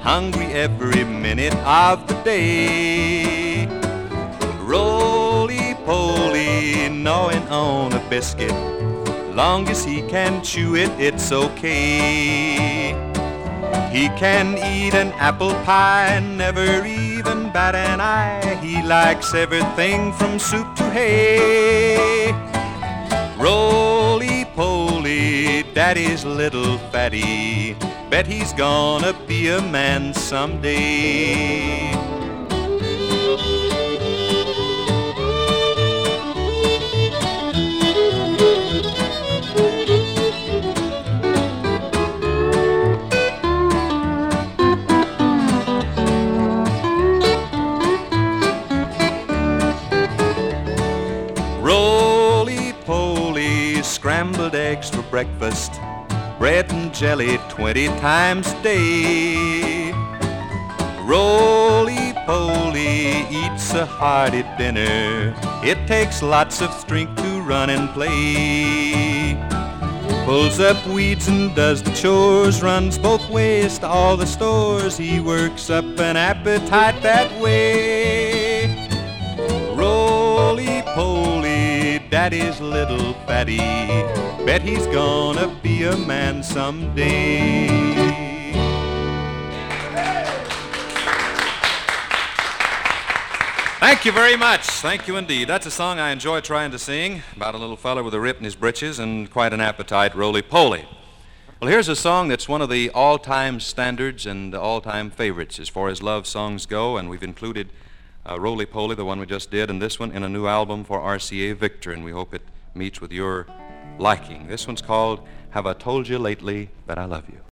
hungry every minute of the day. Roly-poly, gnawing on a biscuit, long as he can chew it, it's okay. He can eat an apple pie, never even bat an eye. He likes everything from soup to hay. Roly-poly, daddy's little fatty, bet he's gonna be a man someday. Roly-poly, scrambled eggs for breakfast, bread and jelly 20 times a day. Roly-poly eats a hearty dinner, it takes lots of strength to run and play. Pulls up weeds and does the chores, runs both ways to all the stores. He works up an appetite that way. Roly-poly, daddy's little fatty, bet he's gonna be a man someday. Thank you very much. Thank you indeed. That's a song I enjoy trying to sing, about a little fella with a rip in his britches and quite an appetite, roly-poly. Well, here's a song that's one of the all-time standards and all-time favorites as far as love songs go, and we've included Roly-Poly, the one we just did, and this one in a new album for RCA Victor, and we hope it meets with your liking. This one's called Have I Told You Lately That I Love You.